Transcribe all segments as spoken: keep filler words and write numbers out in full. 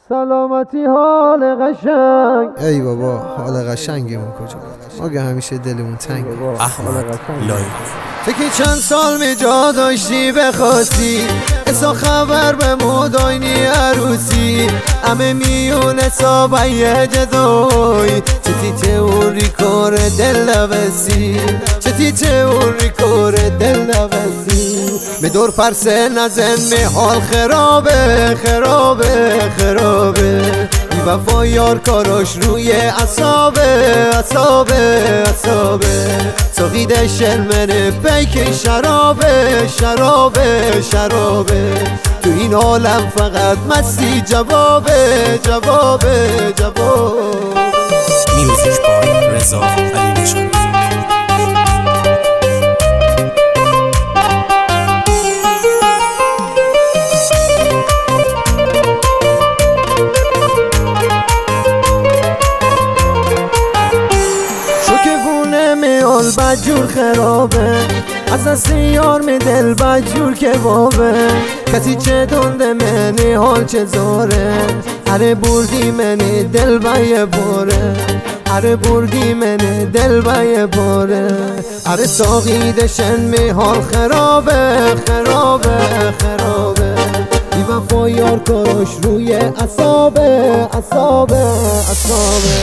سلامتی حال قشنگ. ای بابا حال قشنگمون کجا؟ ما که همیشه دلمون تنگ. احمد لایف فکر چند سال می جا داشتی بخواستی اسا خبر به مداینی عروسی همه میون سابعی جدوی چتی تئوری کار دل نوسی چتی تئوری کار دل نوسی به دور پرسه نزن می حال خرابه خرابه خرابه بی وفا یار کاراش روی اصابه اصابه اصابه سقید شلمنه پیک شرابه شرابه شرابه تو این عالم فقط مستی جوابه جوابه جوابه. میوزیک بای رضا علی نژاد. میال بدجور خرابه از دست یار می دل بدجور که بابه کسی چه دنده منی حال چه زاره اره بردی منی دل بایه باره اره بردی منی دل بایه باره اره ساقیدشن می حال خرابه خرابه خرابه بی وفا یار کاراش روی اصابه اصابه اصابه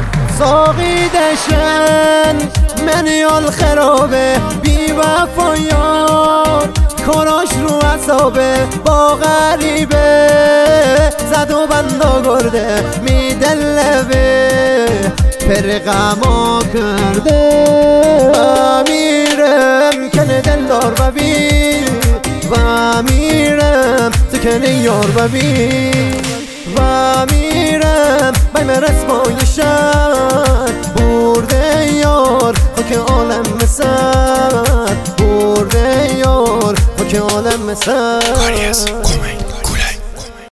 ساقیدشن منیال خرابه بی وفا یار کاراش رو اصابه با غریبه زد و بندا گرده می دلبه پر غما کرده و میرم کنه دلدار و بی و میرم تکنه یار و بی و میرم بای مرس بای شد برده یار خاک عالم مسد برده یار خاک عالم مسد. کاری از کمک